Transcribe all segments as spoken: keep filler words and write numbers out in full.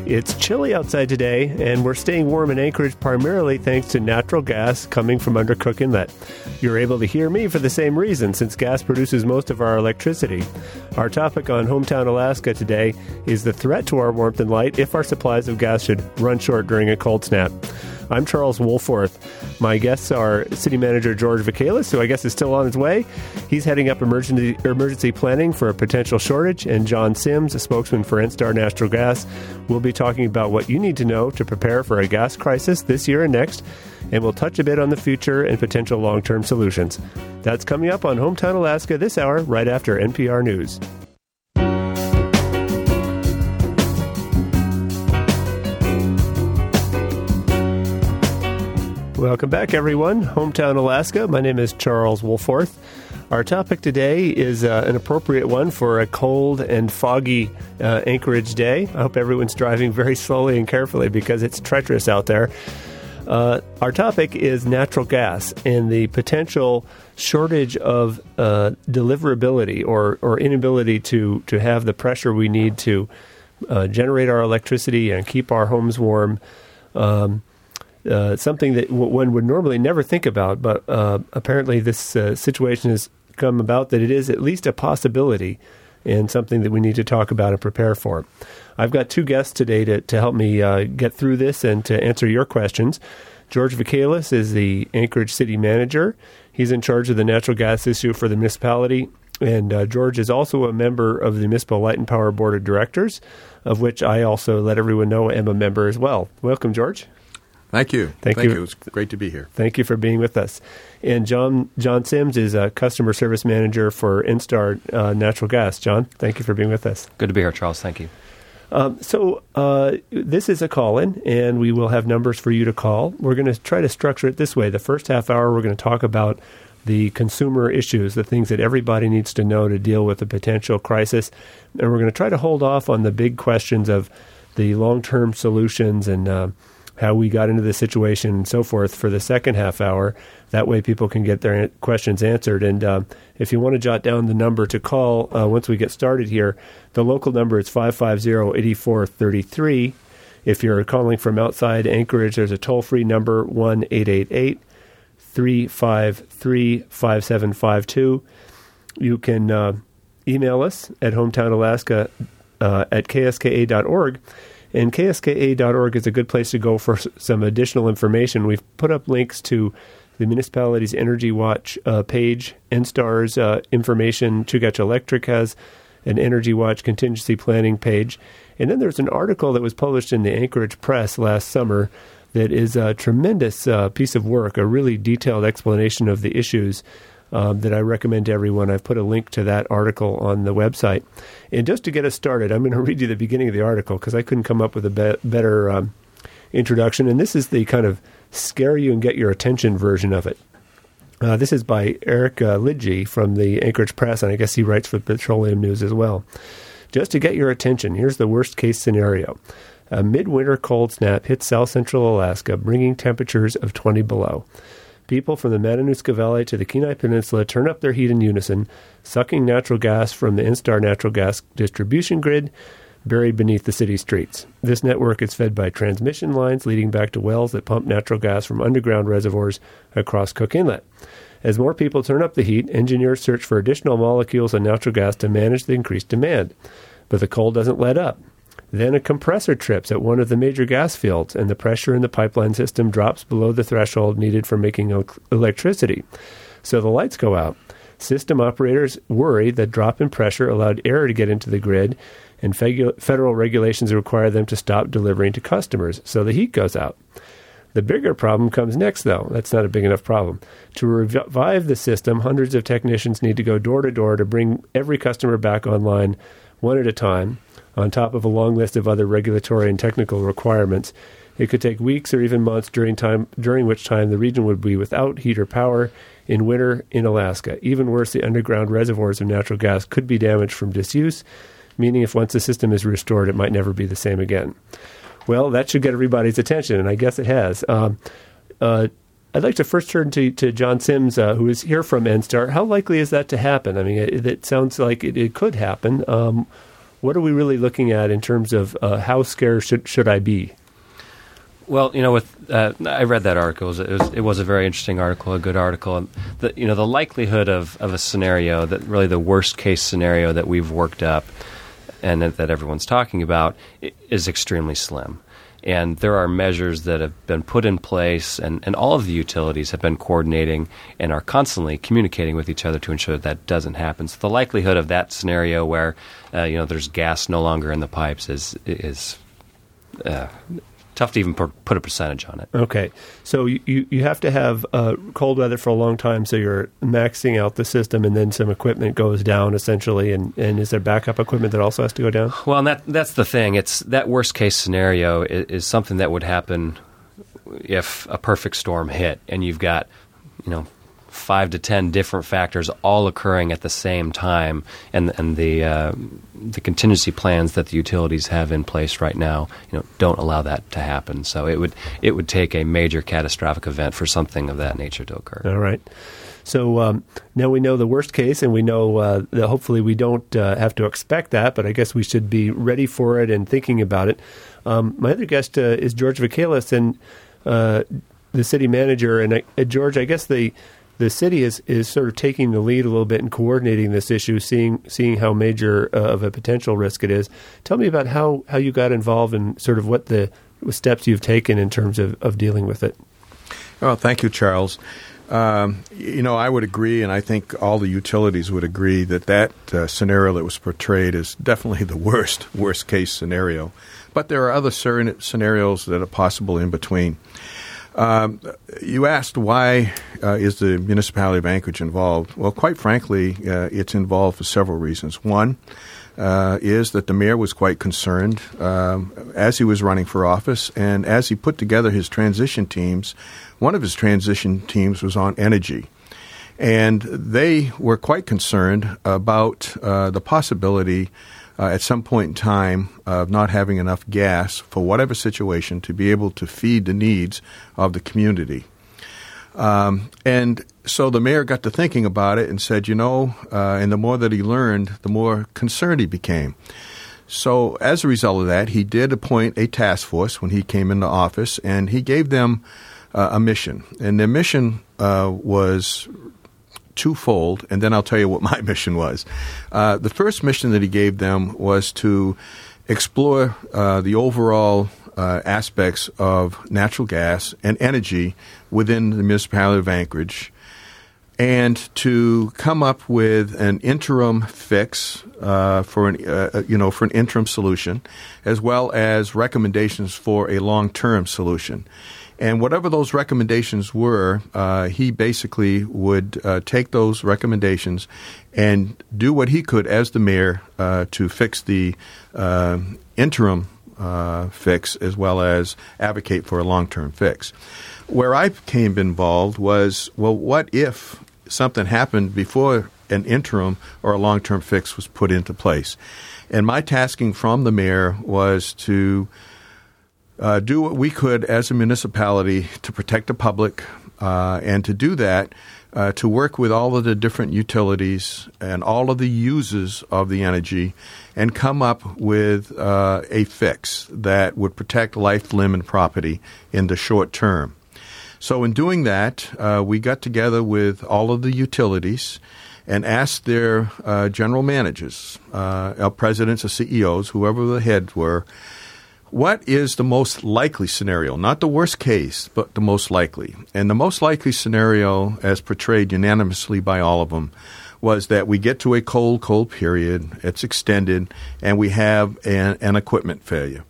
It's chilly outside today, and we're staying warm in Anchorage primarily thanks to natural gas coming from under Cook Inlet. You're able to hear me for the same reason, since gas produces most of our electricity. Our topic on Hometown Alaska today is the threat to our warmth and light if our supplies of gas should run short during a cold snap. I'm Charles Woolforth. My guests are City Manager George Vakelis, who I guess is still on his way. He's heading up emergency emergency planning for a potential shortage, and John Sims, a spokesman for Enstar Natural Gas. We'll be talking about what you need to know to prepare for a gas crisis this year and next, and we'll touch a bit on the future and potential long-term solutions. That's coming up on Hometown Alaska this hour, right after N P R News. Welcome back, everyone. Hometown Alaska. My name is Charles Woolforth. Our topic today is uh, an appropriate one for a cold and foggy uh, Anchorage day. I hope everyone's driving very slowly and carefully because it's treacherous out there. Uh, our topic is natural gas and the potential shortage of uh, deliverability or, or inability to, to have the pressure we need to uh, generate our electricity and keep our homes warm. Um, Uh, something that w- one would normally never think about, but uh, apparently this uh, situation has come about that it is at least a possibility and something that we need to talk about and prepare for. I've got two guests today to, to help me uh, get through this and to answer your questions. George Vakelis is the Anchorage City Manager. He's in charge of the natural gas issue for the municipality, and uh, George is also a member of the Municipal Light and Power Board of Directors, of which I also let everyone know am a member as well. Welcome, George. Thank you. Thank, Thank you. you. It's great to be here. Thank you for being with us. And John John Sims is a customer service manager for Enstar uh, Natural Gas. John, thank you for being with us. Good to be here, Charles. Thank you. Um, so uh, this is a call-in, and we will have numbers for you to call. We're going to try to structure it this way. The first half hour, we're going to talk about the consumer issues, the things that everybody needs to know to deal with a potential crisis. And we're going to try to hold off on the big questions of the long-term solutions and uh, how we got into the situation and so forth for the second half hour. That way people can get their questions answered. And uh, if you want to jot down the number to call uh, once we get started here, the local number is five five zero, eight four three three. If you're calling from outside Anchorage, there's a toll-free number, one eight eight eight, three five three, five seven five two. You can uh, email us at hometownalaska uh, at k s k a dot org. And k s k a dot org is a good place to go for some additional information. We've put up links to the municipality's Energy Watch uh, page, Enstar's uh, information. Chugach Electric has an Energy Watch contingency planning page. And then there's an article that was published in the Anchorage Press last summer that is a tremendous uh, piece of work, a really detailed explanation of the issues Um, that I recommend to everyone. I've put a link to that article on the website. And just to get us started, I'm going to read you the beginning of the article because I couldn't come up with a be- better um, introduction. And this is the kind of scare you and get your attention version of it. Uh, this is by Eric uh, Lidgy from the Anchorage Press, and I guess he writes for Petroleum News as well. Just to get your attention, here's the worst case scenario. A midwinter cold snap hits south central Alaska, bringing temperatures of twenty below. People from the Matanuska Valley to the Kenai Peninsula turn up their heat in unison, sucking natural gas from the Enstar natural gas distribution grid buried beneath the city streets. This network is fed by transmission lines leading back to wells that pump natural gas from underground reservoirs across Cook Inlet. As more people turn up the heat, engineers search for additional molecules of natural gas to manage the increased demand. But the cold doesn't let up. Then a compressor trips at one of the major gas fields, and the pressure in the pipeline system drops below the threshold needed for making electricity. So the lights go out. System operators worry that drop in pressure allowed air to get into the grid, and federal regulations require them to stop delivering to customers, so the heat goes out. The bigger problem comes next, though. That's not a big enough problem. To revive the system, hundreds of technicians need to go door to door to bring every customer back online one at a time, on top of a long list of other regulatory and technical requirements. It could take weeks or even months during time during which time the region would be without heat or power in winter in Alaska. Even worse, the underground reservoirs of natural gas could be damaged from disuse, meaning if once the system is restored, it might never be the same again. Well, that should get everybody's attention, and I guess it has. Um, uh, I'd like to first turn to, to John Sims, uh, who is here from Enstar. How likely is that to happen? I mean, it, it sounds like it, it could happen. Um, what are we really looking at in terms of uh, how scared should, should I be? Well, you know, with uh, I read that article. It was, it was it was a very interesting article, a good article. And the, you know, the likelihood of, of a scenario that really the worst case scenario that we've worked up and that, that everyone's talking about is extremely slim. And there are measures that have been put in place, and, and all of the utilities have been coordinating and are constantly communicating with each other to ensure that that doesn't happen. So the likelihood of that scenario where uh, you know there's gas no longer in the pipes is is uh, tough to even put a percentage on it. Okay, so you, you have to have uh, cold weather for a long time, so you're maxing out the system, and then some equipment goes down essentially. And, and is there backup equipment that also has to go down? Well, and that that's the thing. It's that worst case scenario is, is something that would happen if a perfect storm hit, and you've got you know five to ten different factors all occurring at the same time, and and the uh, the contingency plans that the utilities have in place right now, you know, don't allow that to happen. So it would it would take a major catastrophic event for something of that nature to occur. All right. So um, now we know the worst case, and we know uh, that hopefully we don't uh, have to expect that, but I guess we should be ready for it and thinking about it. Um, my other guest uh, is George Vakelis, and uh, the city manager. And uh, George, I guess the The city is, is sort of taking the lead a little bit in coordinating this issue, seeing seeing how major uh, of a potential risk it is. Tell me about how, how you got involved and sort of what the steps you've taken in terms of, of dealing with it. Well, thank you, Charles. Um, you know, I would agree, and I think all the utilities would agree that that uh, scenario that was portrayed is definitely the worst, worst case scenario. But there are other certain scenarios that are possible in between. Um, you asked why uh, is the municipality of Anchorage involved? Well, quite frankly, uh, it's involved for several reasons. One uh, is that the mayor was quite concerned um, as he was running for office, and as he put together his transition teams, one of his transition teams was on energy. And they were quite concerned about uh, the possibility Uh, at some point in time of uh, not having enough gas for whatever situation to be able to feed the needs of the community. Um, and so the mayor got to thinking about it and said, you know, uh, and the more that he learned, the more concerned he became. So as a result of that, he did appoint a task force when he came into office, and he gave them uh, a mission. And their mission uh, was twofold, and then I'll tell you what my mission was. Uh, the first mission that he gave them was to explore uh, the overall uh, aspects of natural gas and energy within the municipality of Anchorage, and to come up with an interim fix uh, for an uh, you know for an interim solution, as well as recommendations for a long-term solution. And whatever those recommendations were, uh, he basically would uh, take those recommendations and do what he could as the mayor uh, to fix the uh, interim uh, fix, as well as advocate for a long-term fix. Where I became involved was, well, what if something happened before an interim or a long-term fix was put into place? And my tasking from the mayor was to Uh, do what we could as a municipality to protect the public, uh, and to do that, uh, to work with all of the different utilities and all of the users of the energy and come up with uh, a fix that would protect life, limb, and property in the short term. So in doing that, uh, we got together with all of the utilities and asked their uh, general managers, uh, our presidents or C E Os, whoever the heads were, what is the most likely scenario? Not the worst case, but the most likely. And the most likely scenario, as portrayed unanimously by all of them, was that we get to a cold, cold period, it's extended, and we have an, an equipment failure.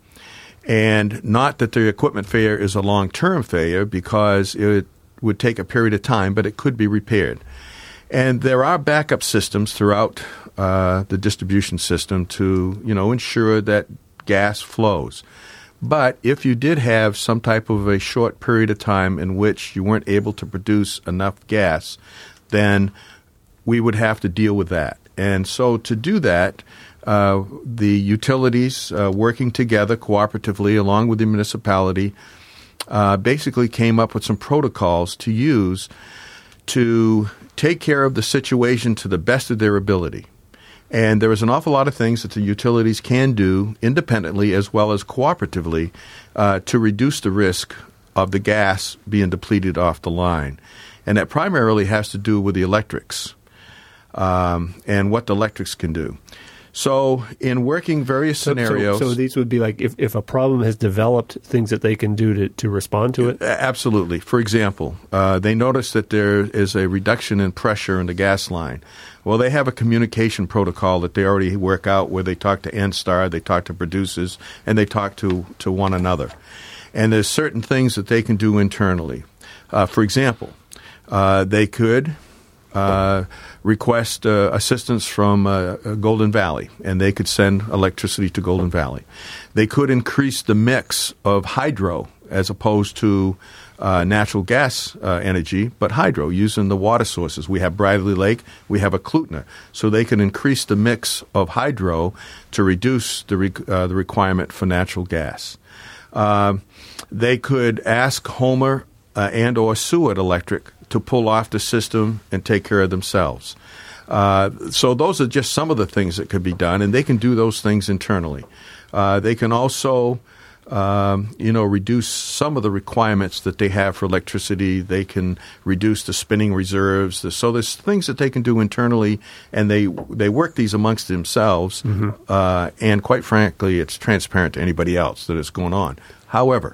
And not that the equipment failure is a long-term failure, because it would take a period of time, but it could be repaired. And there are backup systems throughout uh, the distribution system to, you know, ensure that gas flows. But if you did have some type of a short period of time in which you weren't able to produce enough gas, then we would have to deal with that. And so to do that, uh, the utilities uh, working together cooperatively along with the municipality uh, basically came up with some protocols to use to take care of the situation to the best of their ability. And there is an awful lot of things that the utilities can do independently as well as cooperatively uh, to reduce the risk of the gas being depleted off the line. And that primarily has to do with the electrics um, and what the electrics can do. So in working various so, scenarios... So, so these would be like if, if a problem has developed, things that they can do to, to respond to it? Absolutely. For example, uh, they notice that there is a reduction in pressure in the gas line. Well, they have a communication protocol that they already work out where they talk to N-Star, they talk to producers, and they talk to, to one another. And there's certain things that they can do internally. Uh, for example, uh, they could... Uh, request uh, assistance from uh, Golden Valley, and they could send electricity to Golden Valley. They could increase the mix of hydro as opposed to uh, natural gas uh, energy, but hydro, using the water sources. We have Bradley Lake, we have Eklutna. So they can increase the mix of hydro to reduce the, re- uh, the requirement for natural gas. Uh, they could ask Homer uh, and or Seward Electric to pull off the system and take care of themselves. Uh, so those are just some of the things that could be done, and they can do those things internally. Uh, they can also, um, you know, reduce some of the requirements that they have for electricity. They can reduce the spinning reserves. So there's things that they can do internally, and they they work these amongst themselves. Mm-hmm. Uh, and quite frankly, it's transparent to anybody else that is going on. However,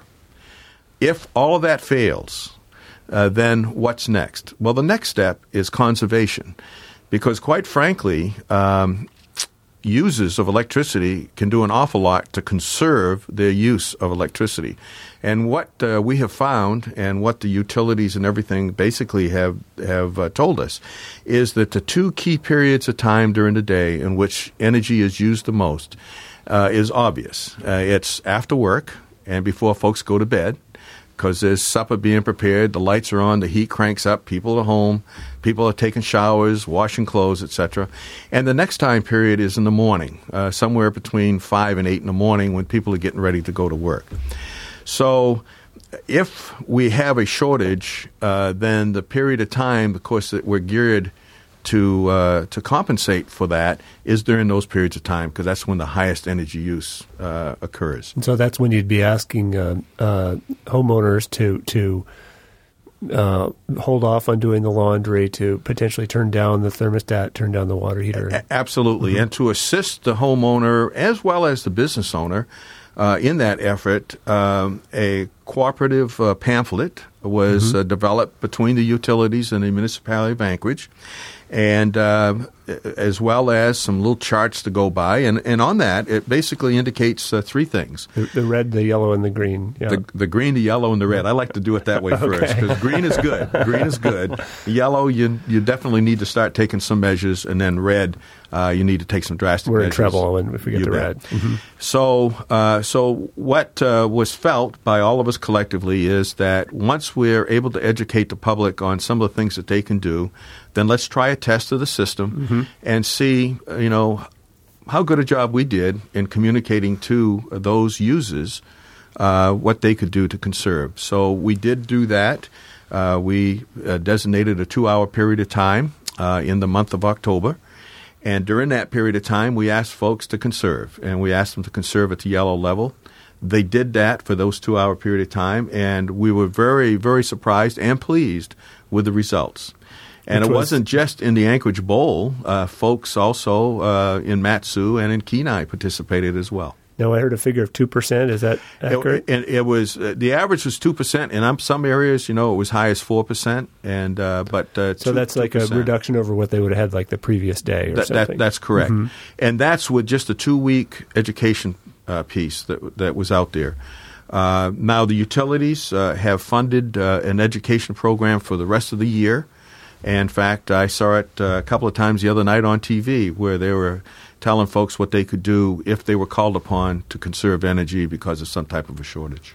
if all of that fails, Uh, then what's next? Well, the next step is conservation, because quite frankly, um, users of electricity can do an awful lot to conserve their use of electricity. And what uh, we have found, and what the utilities and everything basically have have uh, told us, is that the two key periods of time during the day in which energy is used the most uh, is obvious. Uh, it's after work and before folks go to bed, because there's supper being prepared, the lights are on, the heat cranks up, people are home, people are taking showers, washing clothes, et cetera. And the next time period is in the morning, uh, somewhere between five and eight in the morning when people are getting ready to go to work. So if we have a shortage, uh, then the period of time, of course, that we're geared to uh, to compensate for that is during those periods of time, because that's when the highest energy use uh, occurs. And so that's when you'd be asking uh, uh, homeowners to to uh, hold off on doing the laundry, to potentially turn down the thermostat, turn down the water heater. A- absolutely, mm-hmm. And to assist the homeowner as well as the business owner uh, in that effort, um, a cooperative uh, pamphlet was mm-hmm. uh, developed between the utilities and the municipality of Anchorage, and uh, as well as some little charts to go by. And, and on that, it basically indicates uh, three things. The, the red, the yellow, and the green. Yeah. The, the green, the yellow, and the red. I like to do it that way Okay. first, because green is good. Green is good. Yellow, you you definitely need to start taking some measures. And then red, uh, you need to take some drastic We're measures. in trouble when if we get You to bet. red. Mm-hmm. So, uh, so what uh, was felt by all of us collectively is that once we're able to educate the public on some of the things that they can do, then let's try a test of the system mm-hmm. and see, uh, you know, how good a job we did in communicating to those users uh, what they could do to conserve. So we did do that. Uh, we uh, designated a two-hour period of time uh, in the month of October. And during that period of time, we asked folks to conserve, and we asked them to conserve at the yellow level. They did that for those two-hour period of time, and we were very, very surprised and pleased with the results. And Which it was, wasn't just in the Anchorage Bowl. Uh, folks also uh, in Mat-Su and in Kenai participated as well. Now, I heard a figure of two percent. Is that accurate? It, it, it was uh, the average was two percent. In some areas, you know, it was high as four percent. And uh, but uh, so two, that's like two percent. A reduction over what they would have had like the previous day or that, something. That, that's correct. Mm-hmm. And that's with just a two-week education uh, piece that that was out there. Uh, now, the utilities uh, have funded uh, an education program for the rest of the year. And in fact, I saw it uh, a couple of times the other night on T V where they were telling folks what they could do if they were called upon to conserve energy because of some type of a shortage.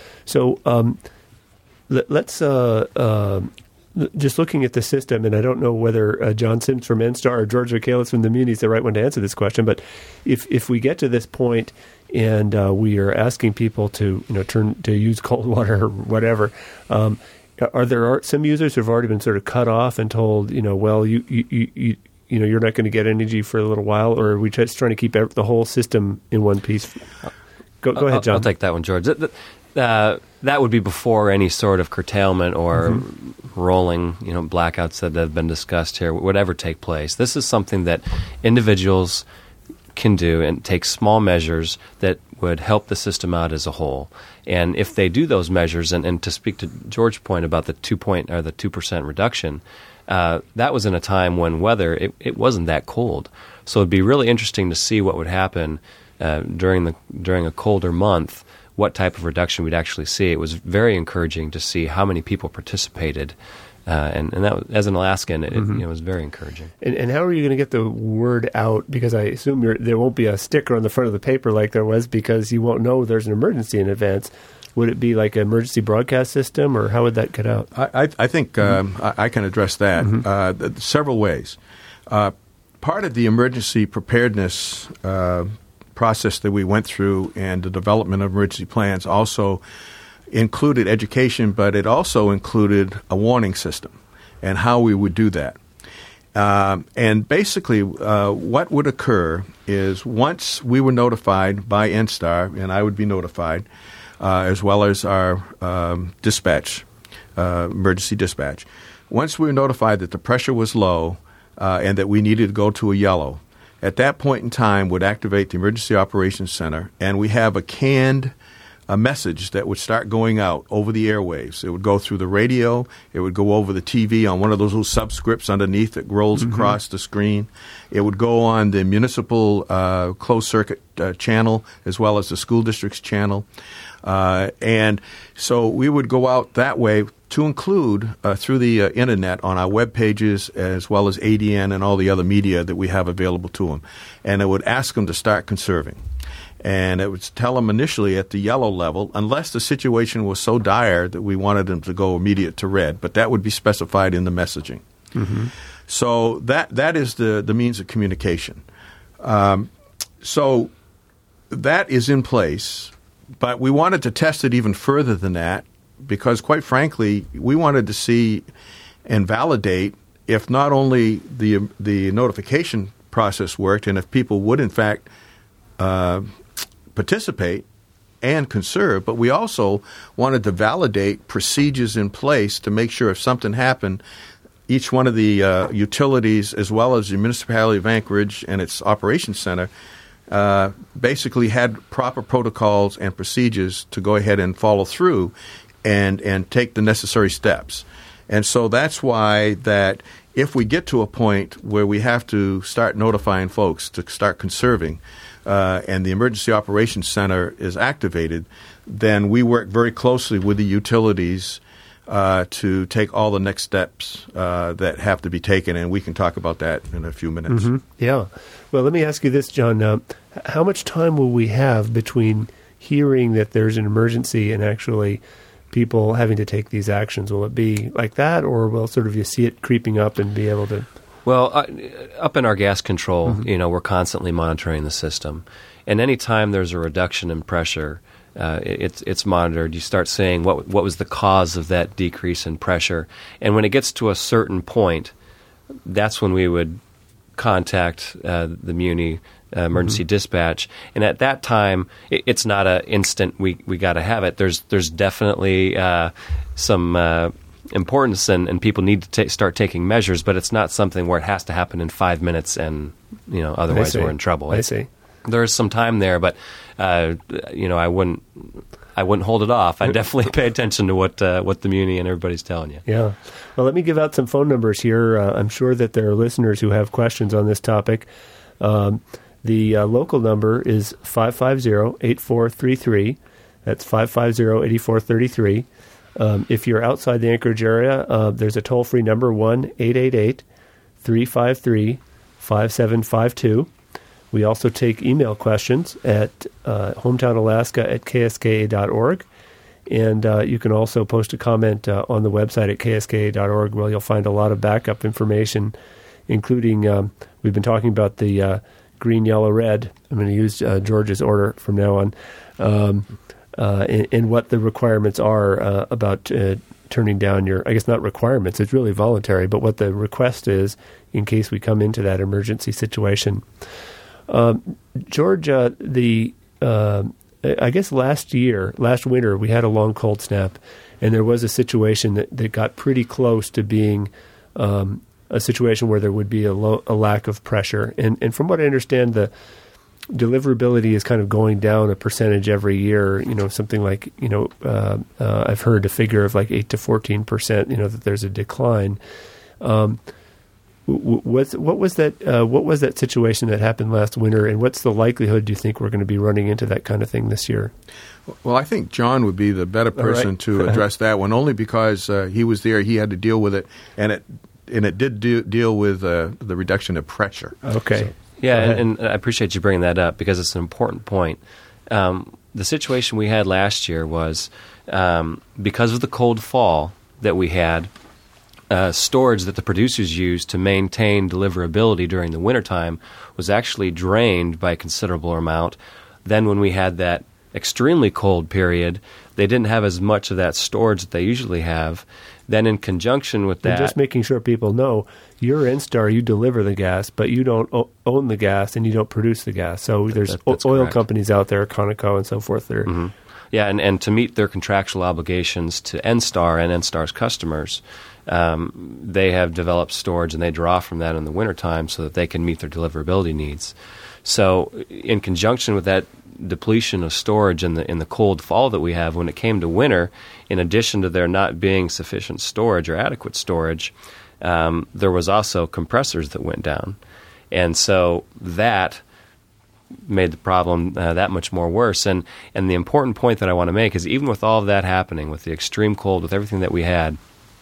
So um, let, let's uh, uh, just looking at the system, and I don't know whether uh, John Sims from N-Star or George Michaelis from the Muni is the right one to answer this question, but if if we get to this point and uh, we are asking people to you know turn to use cold water or whatever, um, are there are some users who have already been sort of cut off and told, you know, well, you you, you you know, you're not going to get energy for a little while, or are we just trying to keep the whole system in one piece? Go, go ahead, John. I'll, I'll take that one, George. That, uh, that would be before any sort of curtailment or mm-hmm. rolling, you know, blackouts that have been discussed here would ever take place. This is something that individuals can do and take small measures that would help the system out as a whole. And if they do those measures, and, and to speak to George's point about the two point or the two percent reduction, uh, that was in a time when weather it, it wasn't that cold. So it'd be really interesting to see what would happen uh, during the during a colder month. What type of reduction we'd actually see. It was very encouraging to see how many people participated. Uh, and, and that was, as an Alaskan, it, mm-hmm. it, you know, was very encouraging. And, and how are you going to get the word out? Because I assume you're, there won't be a sticker on the front of the paper like there was, because you won't know there's an emergency in advance. Would it be like an emergency broadcast system, or how would that get out? I, I, I think mm-hmm. um, I, I can address that mm-hmm. uh, th- several ways. Uh, part of the emergency preparedness uh, process that we went through and the development of emergency plans also included education, but it also included a warning system and how we would do that. Um, and basically, uh, what would occur is once we were notified by N S T A R, and I would be notified, uh, as well as our um, dispatch, uh, emergency dispatch, once we were notified that the pressure was low uh, and that we needed to go to a yellow, at that point in time would activate the Emergency Operations Center, and we have a canned a message that would start going out over the airwaves. It would go through the radio. It would go over the T V on one of those little subscripts underneath that rolls mm-hmm. across the screen. It would go on the municipal uh, closed-circuit uh, channel as well as the school district's channel. Uh, and so we would go out that way to include uh, through the uh, Internet on our web pages as well as A D N and all the other media that we have available to them. And it would ask them to start conserving. And it would tell them initially at the yellow level, unless the situation was so dire that we wanted them to go immediate to red, but that would be specified in the messaging. Mm-hmm. So that that is the, the means of communication. Um, so that is in place, but we wanted to test it even further than that because, quite frankly, we wanted to see and validate if not only the the notification process worked and if people would, in fact, uh, participate and conserve, but we also wanted to validate procedures in place to make sure if something happened, each one of the uh, utilities as well as the municipality of Anchorage and its operations center uh, basically had proper protocols and procedures to go ahead and follow through and, and take the necessary steps. And so that's why that if we get to a point where we have to start notifying folks to start conserving, Uh, and the Emergency Operations Center is activated, then we work very closely with the utilities uh, to take all the next steps uh, that have to be taken, and we can talk about that in a few minutes. Mm-hmm. Yeah. Well, let me ask you this, John. Uh, how much time will we have between hearing that there's an emergency and actually people having to take these actions? Will it be like that, or will sort of you see it creeping up and be able to... Well, uh, up in our gas control, mm-hmm. you know, we're constantly monitoring the system. And any time there's a reduction in pressure, uh, it, it's it's monitored. You start saying what what was the cause of that decrease in pressure. And when it gets to a certain point, that's when we would contact uh, the Muni uh, emergency mm-hmm. dispatch. And at that time, it, it's not an instant we, we got to have it. There's, there's definitely uh, some... Uh, importance and, and people need to ta- start taking measures, but it's not something where it has to happen in five minutes and, you know, otherwise we're in trouble. I see. There's some time there, but, uh, you know, I wouldn't I wouldn't hold it off. I definitely pay attention to what uh, what the Muni and everybody's telling you. Yeah. Well, let me give out some phone numbers here. Uh, I'm sure that there are listeners who have questions on this topic. Um, the uh, local number is five five zero, eight four three three. That's five five zero, eight four three three. Um, if you're outside the Anchorage area, uh, there's a toll-free number, one eight eight eight, three five three, five seven five two. We also take email questions at uh, hometownalaska at k s k a dot org. And uh, you can also post a comment uh, on the website at k s k a dot org where you'll find a lot of backup information, including um, we've been talking about the uh, green, yellow, red. I'm going to use uh, George's order from now on. Um, Uh, and, and what the requirements are uh, about uh, turning down your, I guess not requirements, it's really voluntary, but what the request is in case we come into that emergency situation. Um, George, uh, the uh, I guess last year, last winter, we had a long cold snap, and there was a situation that, that got pretty close to being um, a situation where there would be a, lo- a lack of pressure. And, and from what I understand, the deliverability is kind of going down a percentage every year. You know, something like, you know, uh, uh, I've heard a figure of like eight to fourteen percent. You know, that there's a decline. Um, What what was that? Uh, what was that situation that happened last winter, and what's the likelihood? Do you think we're going to be running into that kind of thing this year? Well, I think John would be the better person right. to address that one, only because uh, he was there. He had to deal with it, and it and it did do, deal with uh, the reduction of pressure. Okay. So, yeah, and, and I appreciate you bringing that up because it's an important point. Um, the situation we had last year was um, because of the cold fall that we had. Uh, storage that the producers used to maintain deliverability during the wintertime was actually drained by a considerable amount. Then when we had that extremely cold period, they didn't have as much of that storage that they usually have. Then in conjunction with that... And just making sure people know, you're Instar, you deliver the gas, but you don't o- own the gas and you don't produce the gas. So there's that, that's o- oil correct. companies out there, Conoco and so forth. That are, mm-hmm. Yeah, and, and to meet their contractual obligations to Instar and Instar's customers, um, they have developed storage and they draw from that in the wintertime so that they can meet their deliverability needs. So in conjunction with that depletion of storage in the in the cold fall that we have, when it came to winter, in addition to there not being sufficient storage or adequate storage, um, there was also compressors that went down. And so that made the problem uh, that much more worse. And and the important point that I want to make is even with all of that happening, with the extreme cold, with everything that we had,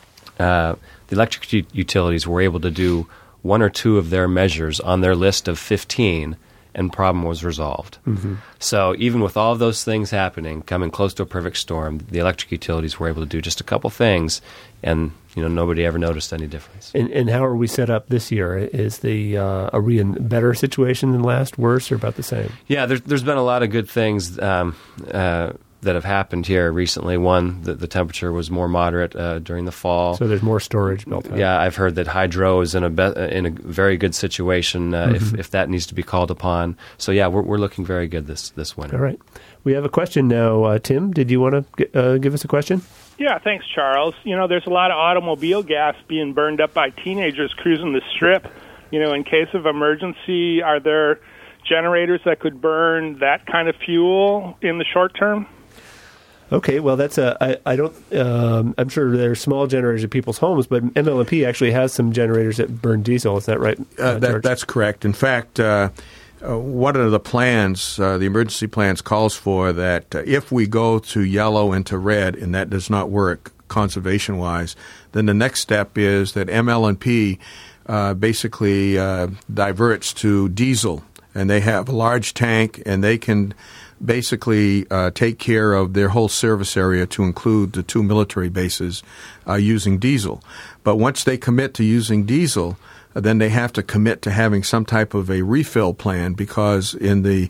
uh, the electric u- utilities were able to do one or two of their measures on their list of fifteen, and problem was resolved. Mm-hmm. So even with all of those things happening, coming close to a perfect storm, the electric utilities were able to do just a couple things, and you know nobody ever noticed any difference. And, and how are we set up this year? Is the uh, are we in a better situation than last, worse, or about the same? Yeah, there's there's been a lot of good things um, uh, that have happened here recently. One, the, the temperature was more moderate uh, during the fall. So there's more storage built up. Yeah, I've heard that hydro is in a be- in a very good situation uh, mm-hmm. if if that needs to be called upon. So yeah, we're we're looking very good this this winter. All right, we have a question now. Uh, Tim, did you want to uh, give us a question? Yeah, thanks, Charles. You know, there's a lot of automobile gas being burned up by teenagers cruising the strip. You know, in case of emergency, are there generators that could burn that kind of fuel in the short term? Okay, well, that's a. I, I don't. Um, I'm sure there are small generators at people's homes, but M L N P actually has some generators that burn diesel. Is that right? Uh, uh, that, that's correct. In fact, uh, uh, one of the plans, uh, the emergency plans, calls for that uh, if we go to yellow and to red, and that does not work conservation-wise, then the next step is that M L N P uh, basically uh, diverts to diesel, and they have a large tank, and they can basically uh, take care of their whole service area to include the two military bases uh, using diesel. But once they commit to using diesel, uh, then they have to commit to having some type of a refill plan because in the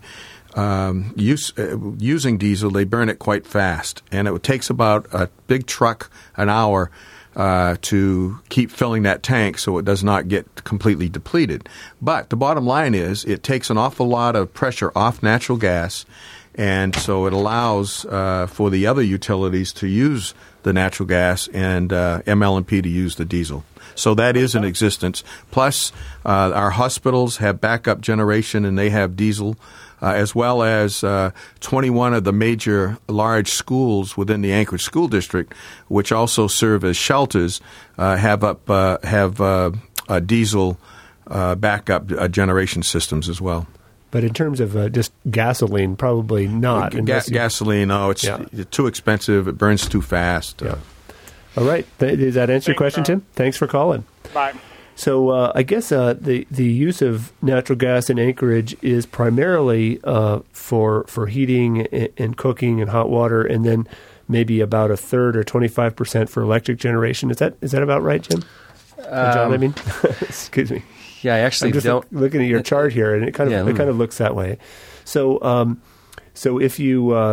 um, use, uh, using diesel, they burn it quite fast. And it takes about a big truck an hour Uh, to keep filling that tank so it does not get completely depleted. But the bottom line is it takes an awful lot of pressure off natural gas, and so it allows uh, for the other utilities to use the natural gas and uh, M L N P to use the diesel. So that is in existence. Plus, uh, our hospitals have backup generation, and they have diesel. Uh, as well as uh, twenty-one of the major large schools within the Anchorage School District, which also serve as shelters, uh, have up uh, have uh, uh, diesel uh, backup uh, generation systems as well. But in terms of uh, just gasoline, probably not. Ga- gasoline, no, it's yeah. too expensive. It burns too fast. Yeah. All right. Th- does that answer Thanks, your question, Tom. Tim? Thanks for calling. Bye. So uh, I guess uh, the the use of natural gas in Anchorage is primarily uh, for for heating and, and cooking and hot water, and then maybe about a third or twenty-five percent for electric generation. Is that is that about right, Jim? Um, John, I mean, excuse me. Yeah, I actually I'm just don't look, looking at your chart here, and it kind of yeah, it kind of looks that way. So um, so if you uh,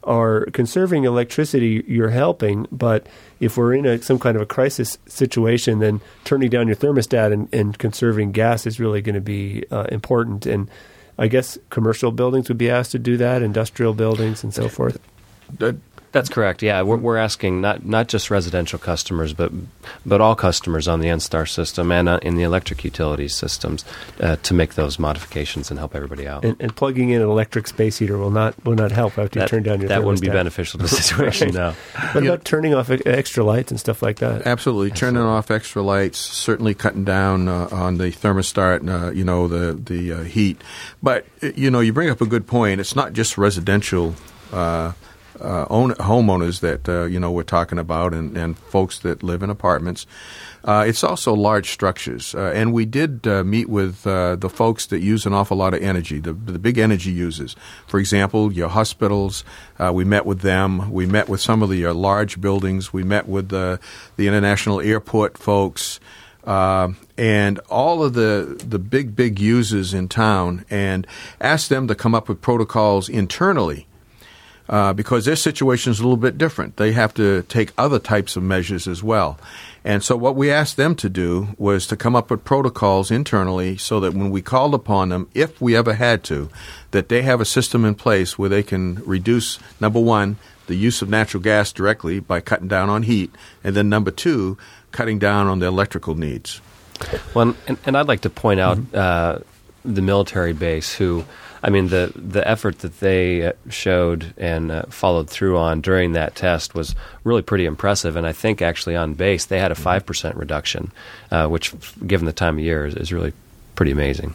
are conserving electricity, you're helping. But if we're in a, some kind of a crisis situation, then turning down your thermostat and, and conserving gas is really going to be uh, important. And I guess commercial buildings would be asked to do that, industrial buildings and so forth. That, That's correct. Yeah, we're, we're asking not not just residential customers, but but all customers on the N-Star system and uh, in the electric utilities systems uh, to make those modifications and help everybody out. And, and plugging in an electric space heater will not will not help after that, you turn down your That thermostat. wouldn't be beneficial to the situation, no. What Yeah. about turning off e- extra lights and stuff like that? Absolutely. Turning off extra lights, certainly cutting down uh, on the thermostat, uh, you know, the, the uh, heat. But, uh, you know, you bring up a good point. It's not just residential uh, uh, own, homeowners that, uh, you know, we're talking about and, and folks that live in apartments. Uh, it's also large structures. Uh, and we did uh, meet with uh, the folks that use an awful lot of energy, the, the big energy users. For example, your hospitals, uh, we met with them. We met with some of the uh, large buildings. We met with the, the international airport folks. Uh, and all of the, the big, big users in town and asked them to come up with protocols internally. Uh, because their situation is a little bit different. They have to take other types of measures as well. And so what we asked them to do was to come up with protocols internally so that when we called upon them, if we ever had to, that they have a system in place where they can reduce, number one, the use of natural gas directly by cutting down on heat, and then number two, cutting down on the electrical needs. Well, and, and I'd like to point out uh, the military base who, I mean, the, the effort that they showed and uh, followed through on during that test was really pretty impressive. And I think actually on base they had a five percent reduction, uh, which, given the time of year, is, is really pretty amazing.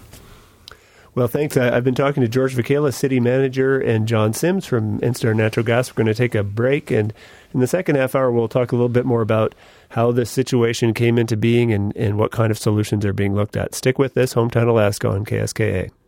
Well, thanks. I, I've been talking to George Vakela, City Manager, and John Sims from N-Star Natural Gas. We're going to take a break, and in the second half hour we'll talk a little bit more about how this situation came into being and, and what kind of solutions are being looked at. Stick with this, Hometown Alaska on K S K A.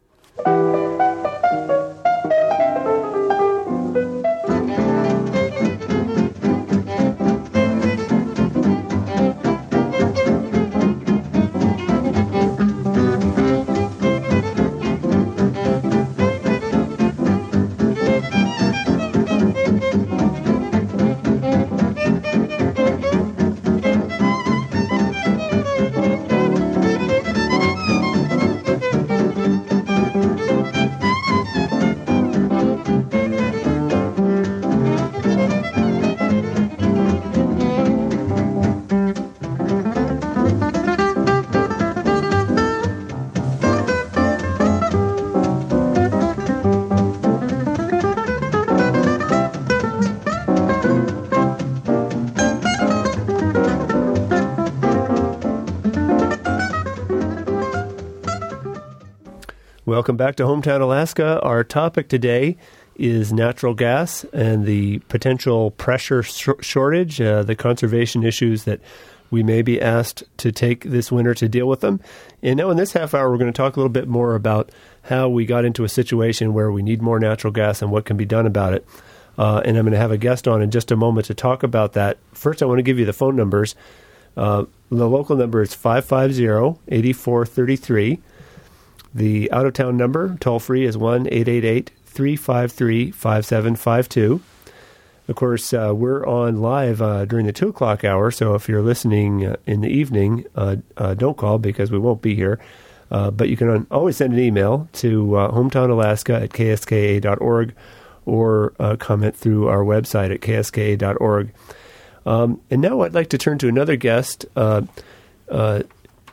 Welcome back to Hometown Alaska. Our topic today is natural gas and the potential pressure sh- shortage, uh, the conservation issues that we may be asked to take this winter to deal with them. And now in this half hour, we're going to talk a little bit more about how we got into a situation where we need more natural gas and what can be done about it. Uh, and I'm going to have a guest on in just a moment to talk about that. First, I want to give you the phone numbers. Uh, the local number is five five zero, eight four three three. The out-of-town number, toll-free, is one eight eight eight, three five three, five seven five two. Of course, uh, we're on live uh, during the two o'clock hour, so if you're listening uh, in the evening, uh, uh, don't call because we won't be here. Uh, but you can always send an email to uh, hometownalaska at k s k a dot org or uh, comment through our website at k s k a dot org. Um, and now I'd like to turn to another guest, uh, uh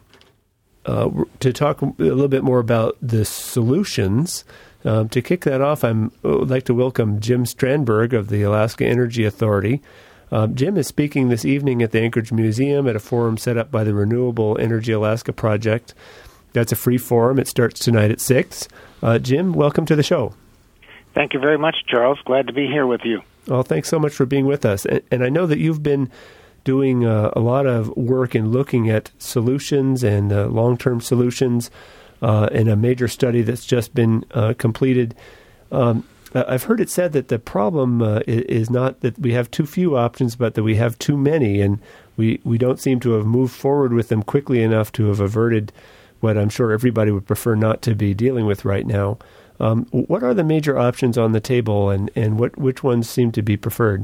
Uh, to talk a little bit more about the solutions. Um, to kick that off, I'm, I would like to welcome Jim Strandberg of the Alaska Energy Authority. Uh, Jim is speaking this evening at the Anchorage Museum at a forum set up by the Renewable Energy Alaska Project. That's a free forum. It starts tonight at six. Uh, Jim, welcome to the show. Thank you very much, Charles. Glad to be here with you. Well, thanks so much for being with us. And, and I know that you've been doing uh, a lot of work in looking at solutions and uh, long-term solutions uh, in a major study that's just been uh, completed. Um, I've heard it said that the problem uh, is not that we have too few options, but that we have too many, and we, we don't seem to have moved forward with them quickly enough to have averted what I'm sure everybody would prefer not to be dealing with right now. Um, what are the major options on the table, and, and what which ones seem to be preferred?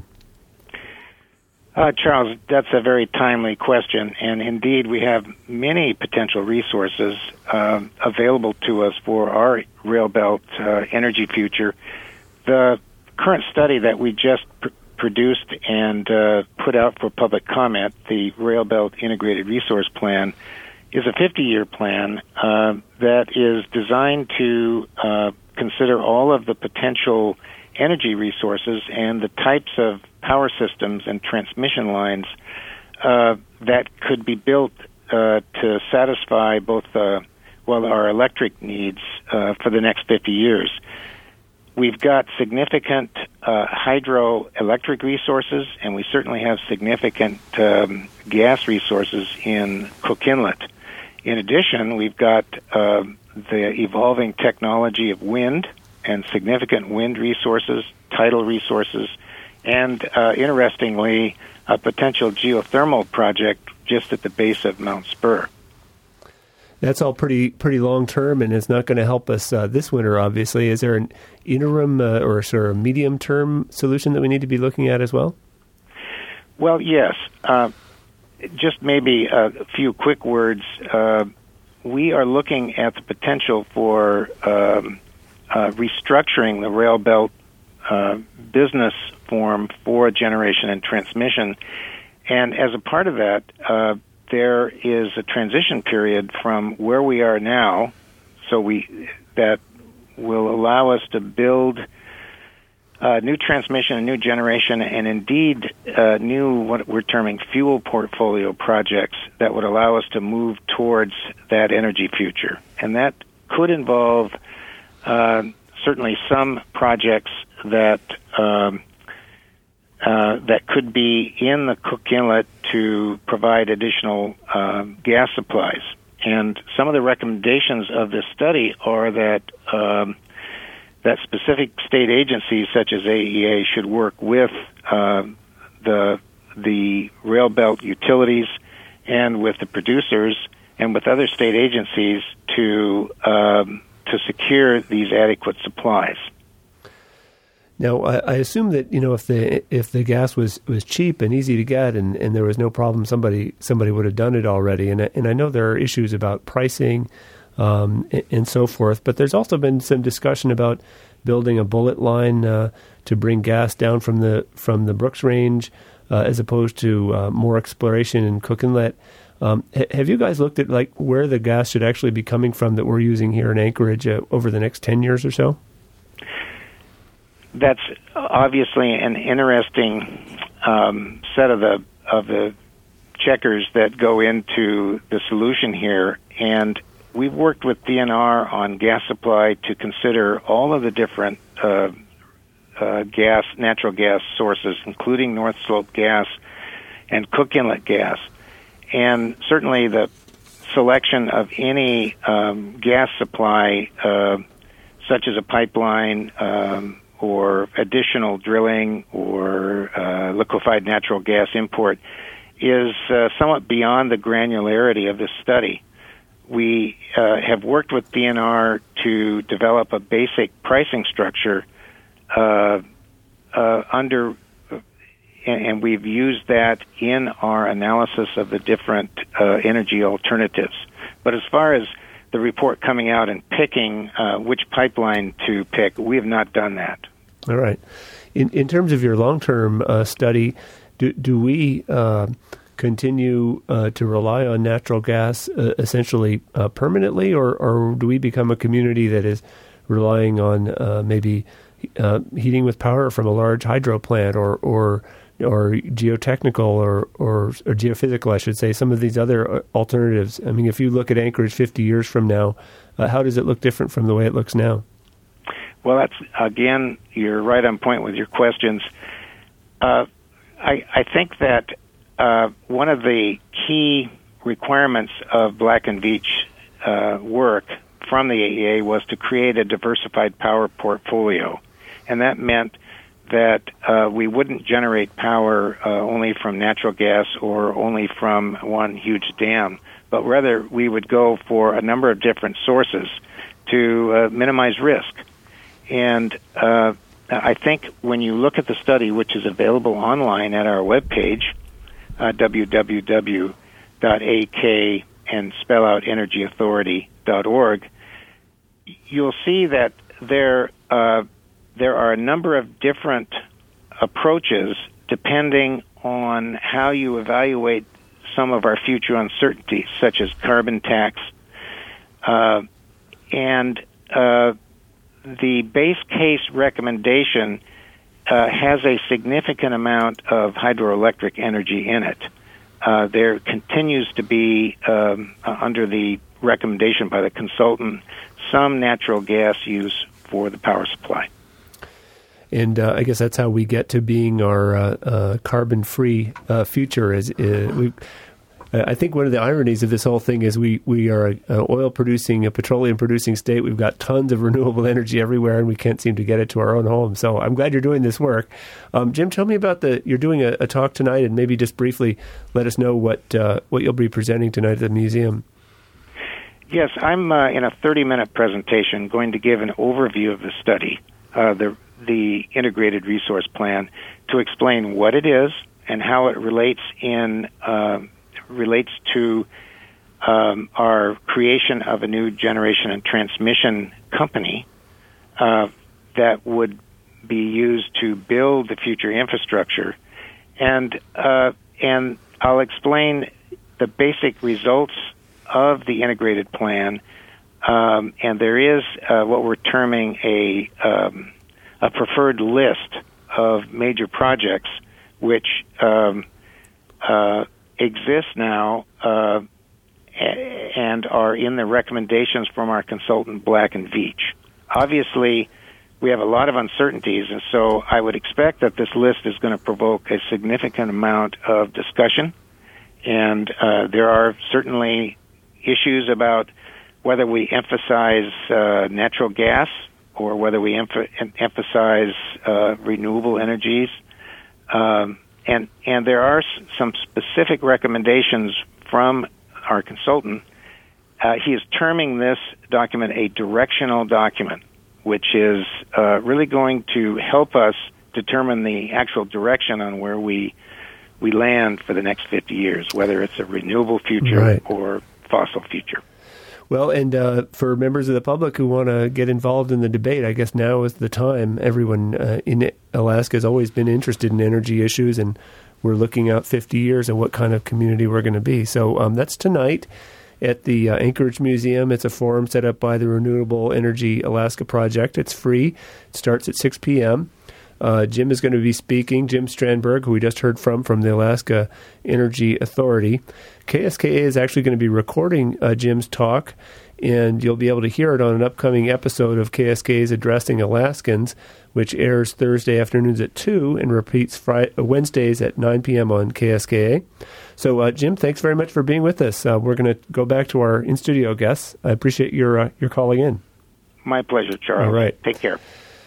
Uh, Charles, that's a very timely question, and indeed we have many potential resources uh, available to us for our rail belt uh, energy future. The current study that we just pr- produced and uh, put out for public comment, the Rail Belt Integrated Resource Plan, is a fifty-year plan uh, that is designed to uh, consider all of the potential energy resources and the types of power systems and transmission lines uh, that could be built uh, to satisfy both uh, well our electric needs uh, for the next fifty years. We've got significant uh, hydroelectric resources, and we certainly have significant um, gas resources in Cook Inlet. In addition, we've got uh, the evolving technology of wind and significant wind resources, tidal resources, and uh, interestingly, a potential geothermal project just at the base of Mount Spur. That's all pretty pretty long term, and it's not going to help us uh, this winter, obviously. Is there an interim uh, or sort of medium term solution that we need to be looking at as well? Well, yes. Uh, just maybe a few quick words. Uh, we are looking at the potential for um, uh, restructuring the rail belt uh, business form for generation and transmission. And as a part of that, uh, there is a transition period from where we are now, so we that will allow us to build uh, new transmission and new generation, and indeed uh, new what we're terming fuel portfolio projects that would allow us to move towards that energy future. And that could involve uh, certainly some projects that um, Uh, that could be in the Cook Inlet to provide additional uh, gas supplies. And some of the recommendations of this study are that um, that specific state agencies such as A E A should work with uh, the the rail belt utilities and with the producers and with other state agencies to um, to secure these adequate supplies. Now, I, I assume that, you know, if the if the gas was, was cheap and easy to get and, and there was no problem, somebody somebody would have done it already. And and I know there are issues about pricing um, and, and so forth, but there's also been some discussion about building a bullet line uh, to bring gas down from the from the Brooks Range uh, as opposed to uh, more exploration in Cook Inlet. Um, ha- have you guys looked at like where the gas should actually be coming from that we're using here in Anchorage uh, over the next ten years or so? That's obviously an interesting um, set of the of the checkers that go into the solution here, and we've worked with D N R on gas supply to consider all of the different uh, uh, gas, natural gas sources, including North Slope gas and Cook Inlet gas, and certainly the selection of any um, gas supply, uh, such as a pipeline. Um, or additional drilling or uh, liquefied natural gas import is uh, somewhat beyond the granularity of this study. We uh, have worked with D N R to develop a basic pricing structure uh, uh, under, and, and we've used that in our analysis of the different uh, energy alternatives. But as far as the report coming out and picking uh, which pipeline to pick, we have not done that. All right. In in terms of your long-term uh, study, do do we uh, continue uh, to rely on natural gas uh, essentially uh, permanently, or, or do we become a community that is relying on uh, maybe uh, heating with power from a large hydro plant or or or geotechnical or, or or geophysical, I should say, some of these other alternatives? I mean, if you look at Anchorage fifty years from now, uh, how does it look different from the way it looks now? Well, that's, again, you're right on point with your questions. Uh, I, I think that uh, one of the key requirements of Black and Veatch uh, work from the A E A was to create a diversified power portfolio. And that meant that uh, we wouldn't generate power uh, only from natural gas or only from one huge dam, but rather we would go for a number of different sources to uh, minimize risk. And uh, I think when you look at the study, which is available online at our webpage, uh, w w w dot a k and spell out energy authority dot org, you'll see that there uh, there are a number of different approaches depending on how you evaluate some of our future uncertainties, such as carbon tax. Uh, and uh, the base case recommendation uh, has a significant amount of hydroelectric energy in it. Uh, there continues to be, um, uh, under the recommendation by the consultant, some natural gas use for the power supply. And uh, I guess that's how we get to being our uh, uh, carbon-free uh, future. Is uh, we? I think one of the ironies of this whole thing is we we are an oil-producing, a petroleum-producing state. We've got tons of renewable energy everywhere, and we can't seem to get it to our own home. So I'm glad you're doing this work. Um, Jim, tell me about the. You're doing a, a talk tonight, and maybe just briefly let us know what uh, what you'll be presenting tonight at the museum. Yes, I'm uh, in a thirty-minute presentation going to give an overview of the study, uh, the the integrated resource plan, to explain what it is and how it relates in uh, relates to um, our creation of a new generation and transmission company uh, that would be used to build the future infrastructure, and uh, and I'll explain the basic results of the integrated plan, um, and there is uh, what we're terming a um, a preferred list of major projects which um, uh, exist now uh, and are in the recommendations from our consultant Black and Veatch. Obviously, we have a lot of uncertainties, and so I would expect that this list is going to provoke a significant amount of discussion, and uh, there are certainly issues about whether we emphasize uh, natural gas or whether we emph- emphasize uh, renewable energies. Um, and, and there are s- some specific recommendations from our consultant. Uh, he is terming this document a directional document, which is uh, really going to help us determine the actual direction on where we we land for the next fifty years, whether it's a renewable future right. or fossil future. Well, and uh, for members of the public who want to get involved in the debate, I guess now is the time. Everyone uh, in Alaska has always been interested in energy issues, and we're looking out fifty years at what kind of community we're going to be. So um, that's tonight at the uh, Anchorage Museum. It's a forum set up by the Renewable Energy Alaska Project. It's free. It starts at six p.m. Uh, Jim is going to be speaking, Jim Strandberg, who we just heard from, from the Alaska Energy Authority. K S K A is actually going to be recording uh, Jim's talk, and you'll be able to hear it on an upcoming episode of K S K A's Addressing Alaskans, which airs Thursday afternoons at two and repeats Friday, Wednesdays at nine p.m. on K S K A. So, uh, Jim, thanks very much for being with us. Uh, we're going to go back to our in-studio guests. I appreciate your uh, your calling in. My pleasure, Charles. All right. Take care.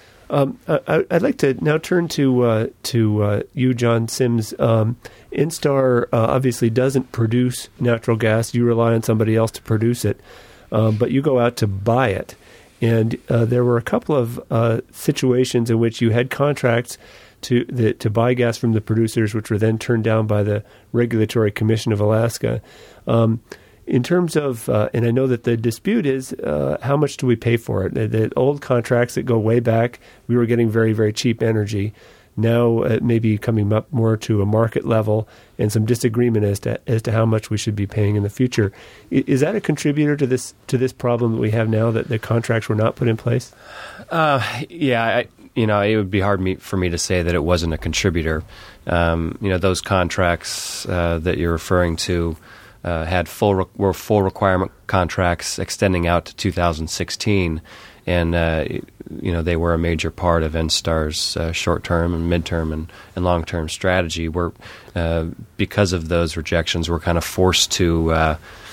Um, I, I'd like to now turn to uh, to uh, you, John Sims. Um, Instar uh, obviously doesn't produce natural gas. You rely on somebody else to produce it, um, but you go out to buy it. And uh, there were a couple of uh, situations in which you had contracts to the, to buy gas from the producers, which were then turned down by the Regulatory Commission of Alaska. Um, In terms of, uh, and I know that the dispute is, uh, how much do we pay for it? The, the old contracts that go way back, we were getting very, very cheap energy. Now it may be coming up more to a market level, and some disagreement as to as to how much we should be paying in the future. I, is that a contributor to this to this problem that we have now, that the contracts were not put in place? Uh, yeah, I, you know, it would be hard me, for me to say that it wasn't a contributor. Um, you know, those contracts uh, that you're referring to Uh, had full re- were full requirement contracts extending out to two thousand sixteen, and uh, you know they were a major part of Instar's uh, short-term and mid-term and, and long-term strategy. We're uh, because of those rejections, we're kind of forced to uh,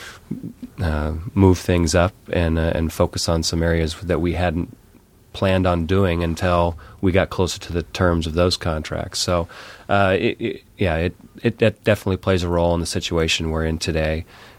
uh, move things up and uh, and focus on some areas that we hadn't planned on doing until we got closer to the terms of those contracts. So, uh, it, it, yeah, it, it it definitely plays a role in the situation we're in today.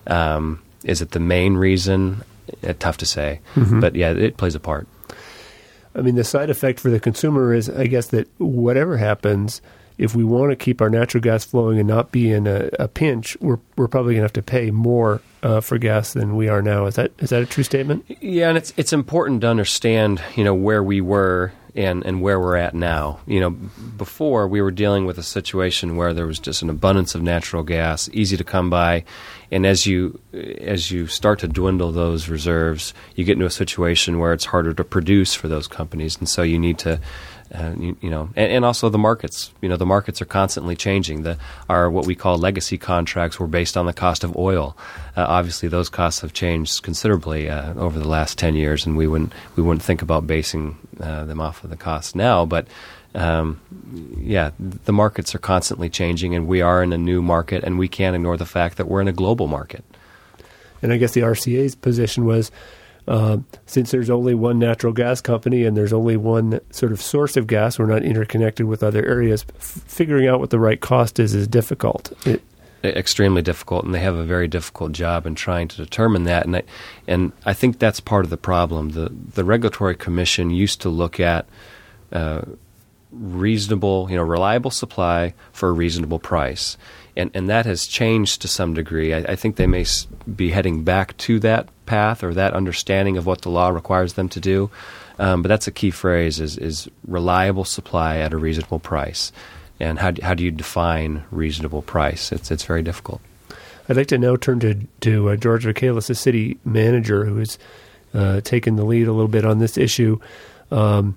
Um, is it the main reason? Uh, tough to say. Mm-hmm. But, yeah, it plays a part. I mean, the side effect for the consumer is, I guess, that whatever happens, if we want to keep our natural gas flowing and not be in a, a pinch, we're we're probably going to have to pay more uh, for gas than we are now. Is that is that a true statement? Yeah, and it's it's important to understand, you know, where we were and, and where we're at now. You know, before we were dealing with a situation where there was just an abundance of natural gas, easy to come by, and as you as you start to dwindle those reserves, you get into a situation where it's harder to produce for those companies, and so you need to. Uh, you, you know, and, and also the markets. You know, the markets are constantly changing. The our what we call legacy contracts were based on the cost of oil. Uh, obviously, those costs have changed considerably uh, over the last ten years, and we wouldn't we wouldn't think about basing uh, them off of the costs now. But um, yeah, the markets are constantly changing, and we are in a new market, and we can't ignore the fact that we're in a global market. And I guess the R C A's position was, Uh, since there's only one natural gas company and there's only one sort of source of gas, we're not interconnected with other areas, f- figuring out what the right cost is is difficult. It, Extremely difficult, and they have a very difficult job in trying to determine that. And I, and I think that's part of the problem. The, the Regulatory Commission used to look at uh, reasonable, you know, reliable supply for a reasonable price. And, and that has changed to some degree. I, I think they may be heading back to that path or that understanding of what the law requires them to do. Um, but that's a key phrase: is is reliable supply at a reasonable price. And how do, how do you define reasonable price? It's it's very difficult. I'd like to now turn to to uh, George Vakelis, the city manager, who has uh, taken the lead a little bit on this issue. Um,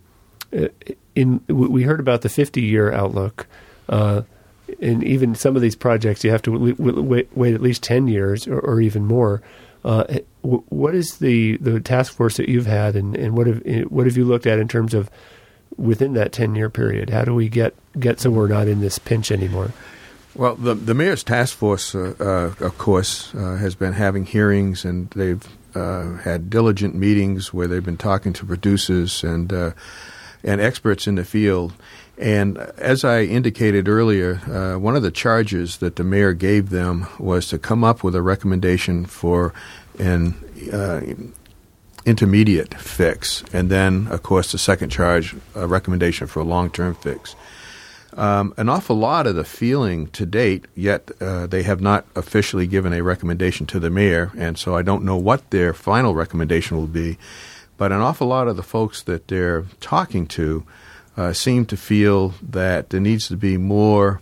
in we heard about the fifty-year outlook. Uh, And even some of these projects, you have to wait, wait at least ten years or, or even more. Uh, what is the, the task force that you've had, and, and what have what have you looked at in terms of within that ten-year period? How do we get, get so we're not in this pinch anymore? Well, the the mayor's task force, uh, uh, of course, uh, has been having hearings, and they've uh, had diligent meetings where they've been talking to producers and uh, and experts in the field. And as I indicated earlier, uh, one of the charges that the mayor gave them was to come up with a recommendation for an uh, intermediate fix, and then, of course, the second charge, a recommendation for a long-term fix. Um, an awful lot of the feeling to date, yet uh, they have not officially given a recommendation to the mayor, and so I don't know what their final recommendation will be, but an awful lot of the folks that they're talking to Uh, seem to feel that there needs to be more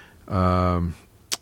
um,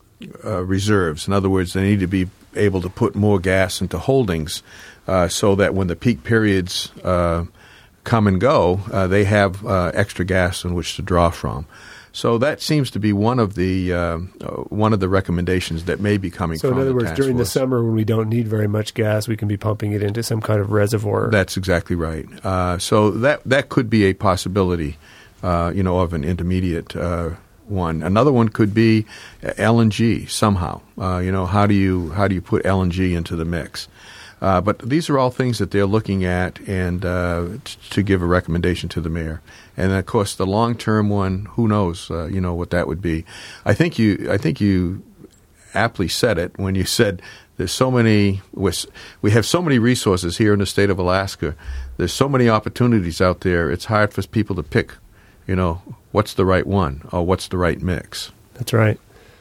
uh, reserves. In other words, they need to be able to put more gas into holdings uh, so that when the peak periods uh, come and go, uh, they have uh, extra gas in which to draw from. So that seems to be one of the uh, one of the recommendations that may be coming so from the So in other words, during force. the summer when we don't need very much gas, we can be pumping it into some kind of reservoir. That's exactly right. Uh, so that that could be a possibility, uh, you know, of an intermediate uh, one. Another one could be L N G somehow. Uh, you know, how do you how do you put L N G into the mix? Uh, but these are all things that they're looking at and uh, t- to give a recommendation to the mayor. And of course, the long-term one, who knows? Uh, you know what that would be. I think you. I think you aptly said it when you said there's so many. We have so many resources here in the state of Alaska. There's so many opportunities out there. It's hard for people to pick. You know, what's the right one or what's the right mix? That's right.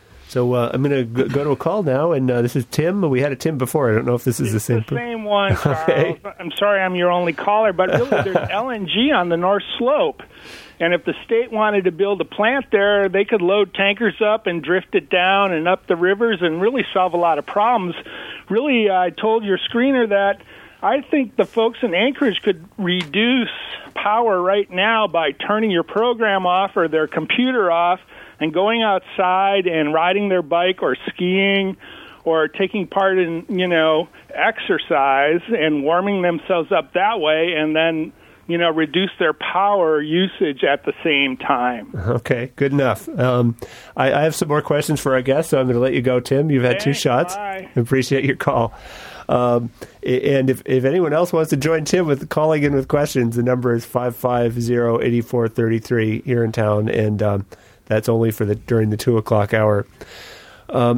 So uh, I'm going to go to a call now, and uh, this is Tim. We had a Tim before. I don't know if this is it's the same. the same one, Charles. Okay. I'm sorry I'm your only caller, but really there's L N G on the North Slope. And if the state wanted to build a plant there, they could load tankers up and drift it down and up the rivers and really solve a lot of problems. Really, I told your screener that I think the folks in Anchorage could reduce power right now by turning your program off or their computer off and going outside and riding their bike or skiing or taking part in, you know, exercise and warming themselves up that way, and then, you know, reduce their power usage at the same time. Okay, good enough. Um, I, I have some more questions for our guests, so I'm going to let you go, Tim. You've had okay, two shots. Bye. Appreciate your call. Um, and if, if anyone else wants to join Tim with calling in with questions, the number is five five zero, eight four three three here in town, and um, that's only for the during the two o'clock hour. Um,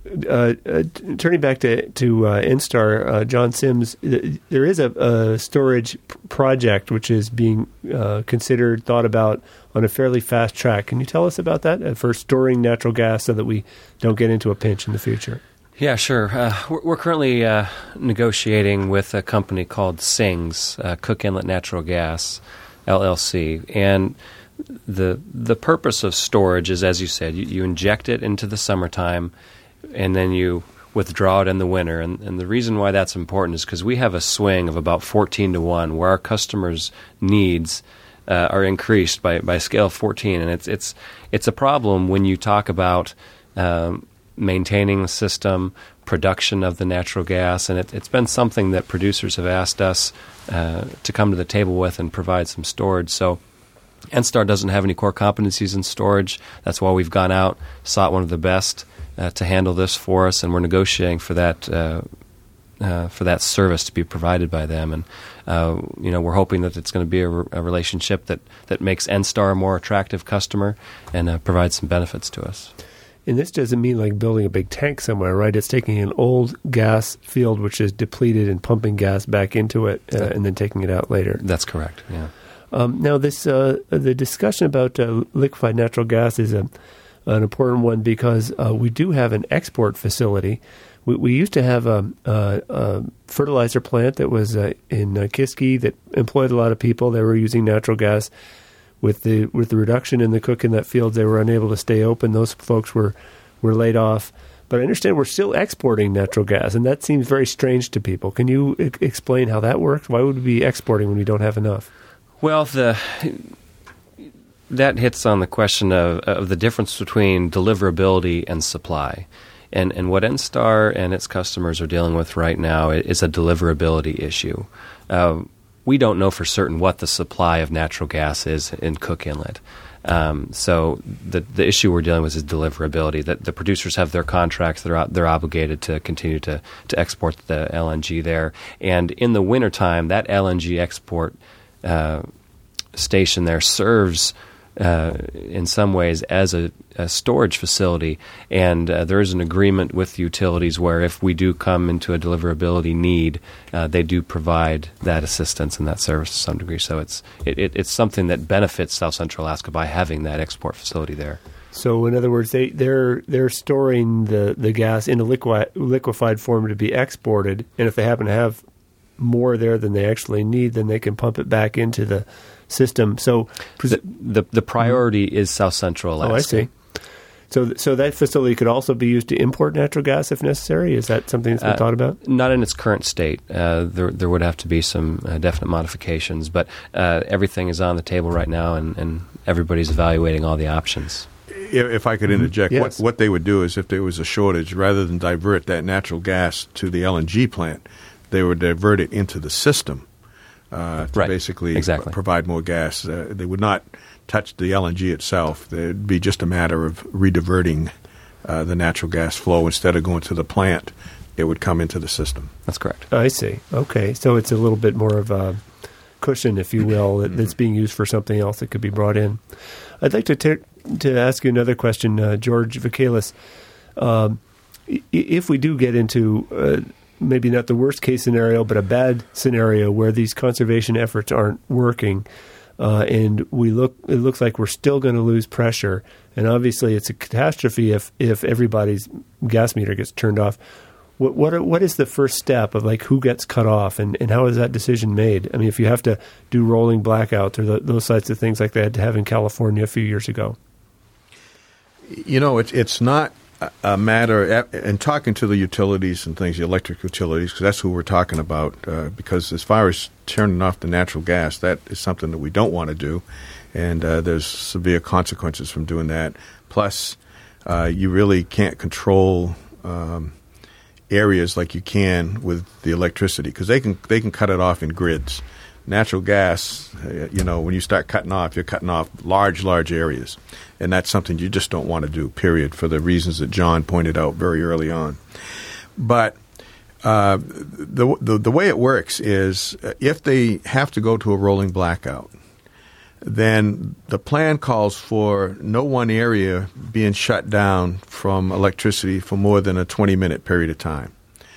uh, uh, turning back to to uh, Enstar, uh, John Sims, th- there is a, a storage p- project which is being uh, considered, thought about on a fairly fast track. Can you tell us about that uh, for storing natural gas so that we don't get into a pinch in the future? Yeah, sure. Uh, we're, we're currently uh, negotiating with a company called SINGS, uh, Cook Inlet Natural Gas, L L C, and the the purpose of storage is, as you said, you, you inject it into the summertime, and then you withdraw it in the winter. And, and the reason why that's important is because we have a swing of about fourteen to one, where our customers' needs uh, are increased by, by a scale of fourteen, and it's it's it's a problem when you talk about um, maintaining the system, production of the natural gas, and it, it's been something that producers have asked us uh, to come to the table with and provide some storage. So Enstar doesn't have any core competencies in storage. That's why we've gone out, sought one of the best uh, to handle this for us, and we're negotiating for that uh, uh, for that service to be provided by them. And uh, you know, we're hoping that it's going to be a, re- a relationship that, that makes Enstar a more attractive customer and uh, provides some benefits to us. And this doesn't mean like building a big tank somewhere, right? It's taking an old gas field which is depleted and pumping gas back into it uh, and then taking it out later. That's correct, yeah. Um, now, this uh, the discussion about uh, liquefied natural gas is a, an important one because uh, we do have an export facility. We, we used to have a, a, a fertilizer plant that was uh, in uh, Kiski that employed a lot of people. They were using natural gas. With the with the reduction in the Cook Inlet fields, they were unable to stay open. Those folks were, were laid off. But I understand we're still exporting natural gas, and that seems very strange to people. Can you e- explain how that works? Why would we be exporting when we don't have enough? Well, the that hits on the question of, of the difference between deliverability and supply. And and what Enstar and its customers are dealing with right now is a deliverability issue. Uh, we don't know for certain what the supply of natural gas is in Cook Inlet. Um, so the the issue we're dealing with is deliverability. That the producers have their contracts; they're they're obligated to continue to, to export the L N G there. And in the wintertime, that L N G export uh, station there serves uh, in some ways as a, a storage facility. And uh, there is an agreement with utilities where if we do come into a deliverability need, uh, they do provide that assistance and that service to some degree. So it's it, it, it's something that benefits South Central Alaska by having that export facility there. So in other words, they, they're they're storing the, the gas in a liquid, liquefied form to be exported, and if they happen to have more there than they actually need, then they can pump it back into the system. So the the, the priority mm-hmm. is South Central Alaska. Oh, I see. So so that facility could also be used to import natural gas if necessary? Is that something that's been uh, thought about? Not in its current state. Uh, there there would have to be some uh, definite modifications, but uh, everything is on the table right now, and, and everybody's evaluating all the options. If I could interject, yes. what, what they would do is if there was a shortage, rather than divert that natural gas to the L N G plant, they would divert it into the system uh, to right. basically exactly. provide more gas. Uh, they would not touch the L N G itself. It would be just a matter of rediverting uh, the natural gas flow. Instead of going to the plant, it would come into the system. That's correct. I see. Okay. So it's a little bit more of a cushion, if you will, that, that's being used for something else that could be brought in. I'd like to ter- to ask you another question, uh, George Vakalis. Um, if we do get into uh, maybe not the worst case scenario, but a bad scenario where these conservation efforts aren't working, uh, and we look, it looks like we're still going to lose pressure, and obviously it's a catastrophe if, if everybody's gas meter gets turned off. What what are, what is the first step of like who gets cut off, and, and how is that decision made? I mean, if you have to do rolling blackouts or the, those types of things like they had to have in California a few years ago. You know, it's it's not a matter, and talking to the utilities and things, the electric utilities, because that's who we're talking about, uh, because as far as turning off the natural gas, that is something that we don't want to do, and uh, there's severe consequences from doing that. Plus, uh, you really can't control um, areas like you can with the electricity, because they can they can cut it off in grids. Natural gas, uh, you know, when you start cutting off, you're cutting off large, large areas. And that's something you just don't want to do, period, for the reasons that John pointed out very early on. But uh, the, the the way it works is uh, if they have to go to a rolling blackout, then the plan calls for no one area being shut down from electricity for more than a twenty-minute period of time.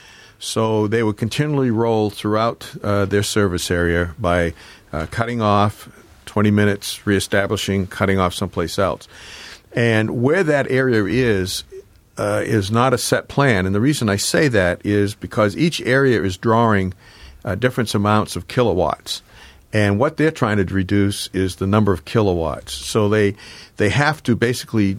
So they would continually roll throughout uh, their service area by uh, cutting off, twenty minutes, reestablishing, cutting off someplace else. And where that area is, uh, is not a set plan. And the reason I say that is because each area is drawing uh, different amounts of kilowatts. And what they're trying to reduce is the number of kilowatts. So they they have to basically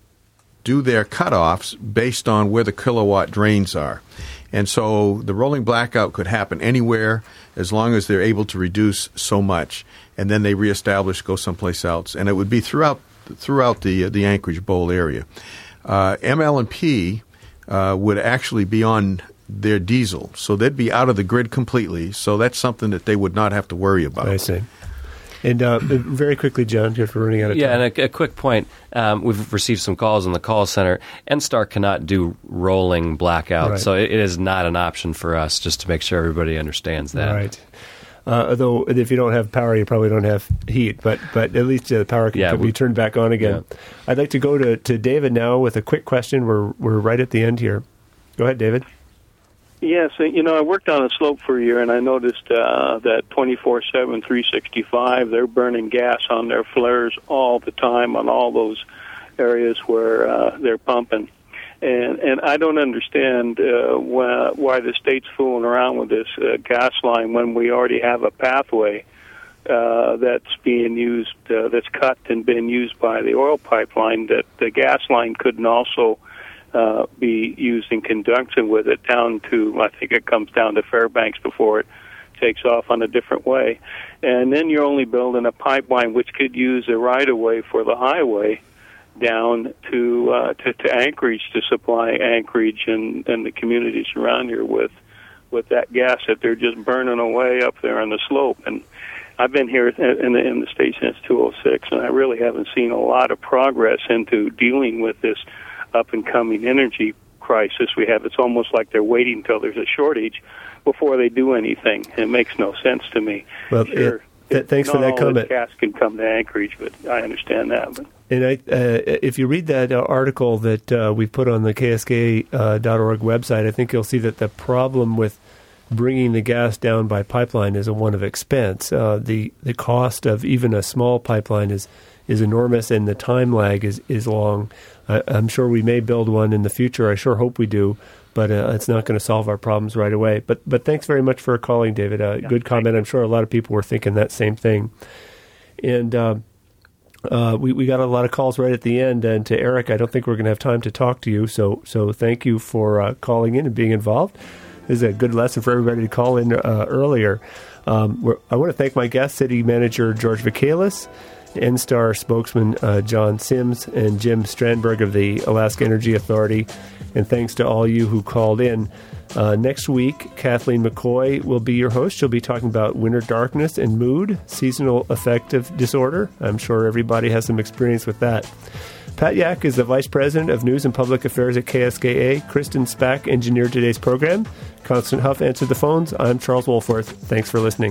do their cutoffs based on where the kilowatt drains are. And so the rolling blackout could happen anywhere as long as they're able to reduce so much. And then they reestablish, go someplace else. And it would be throughout throughout the the Anchorage Bowl area. Uh, M L and P uh, would actually be on their diesel. So they'd be out of the grid completely. So that's something that they would not have to worry about. I see. And uh, very quickly, John, if we're running out of yeah, time. and a, a quick point. Um, we've received some calls in the call center. N-Star cannot do rolling blackout, Right. so it, it is not an option for us, just to make sure everybody understands that. Right. Uh, although if you don't have power, you probably don't have heat, but but at least uh, the power can, Yeah, can we- be turned back on again. Yeah. I'd like to go to, to David now with a quick question. We're we're right at the end here. Go ahead, David. Yes, you know, I worked on a slope for a year, and I noticed uh, that twenty-four seven, three sixty-five, they're burning gas on their flares all the time on all those areas where uh, they're pumping. And and I don't understand uh, why, why the state's fooling around with this uh, gas line when we already have a pathway uh, that's being used, uh, that's cut and been used by the oil pipeline, that the gas line couldn't also Uh, be used in conjunction with it down to, I think it comes down to Fairbanks before it takes off on a different way. And then you're only building a pipeline which could use a right-of-way for the highway down to uh, to, to Anchorage to supply Anchorage and, and the communities around here with with that gas that they're just burning away up there on the slope. And I've been here in the, in the state since two oh six, and I really haven't seen a lot of progress into dealing with this up-and-coming energy crisis we have. It's almost like they're waiting until there's a shortage before they do anything. It makes no sense to me. Well, sure, it, th- thanks for not that all comment. this gas can come to Anchorage, but I understand that. But And I, uh, if you read that uh, article that uh, we put on the K S K dot org website, I think you'll see that the problem with bringing the gas down by pipeline is a one of expense. Uh, the the cost of even a small pipeline is is enormous, and the time lag is is long. I, I'm sure we may build one in the future. I sure hope we do, but uh, it's not going to solve our problems right away. But but thanks very much for calling, David. Uh, Yeah, good comment. I'm sure a lot of people were thinking that same thing. And uh, uh, we we got a lot of calls right at the end. And to Eric, I don't think we're going to have time to talk to you. So so thank you for uh, calling in and being involved. This is a good lesson for everybody to call in uh, earlier. Um, we're, I want to thank my guest, City Manager George Vacalis, N-Star spokesman uh, John Sims, and Jim Strandberg of the Alaska Energy Authority. And thanks to all you who called in. Uh, next week, Kathleen McCoy will be your host. She'll be talking about winter darkness and mood, seasonal affective disorder. I'm sure everybody has some experience with that. Pat Yak is the Vice President of News and Public Affairs at K S K A. Kristen Spack engineered today's program. Constant Huff answered the phones. I'm Charles Wolforth. Thanks for listening.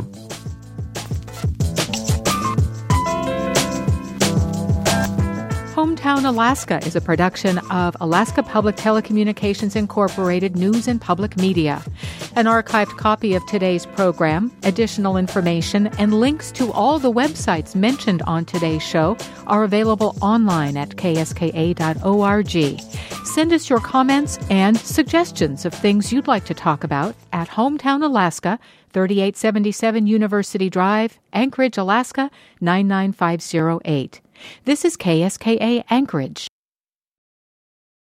Hometown Alaska is a production of Alaska Public Telecommunications Incorporated News and Public Media. An archived copy of today's program, additional information, and links to all the websites mentioned on today's show are available online at k s k a dot org. Send us your comments and suggestions of things you'd like to talk about at Hometown Alaska, thirty-eight seventy-seven University Drive, Anchorage, Alaska, nine nine five zero eight. This is K S K A Anchorage.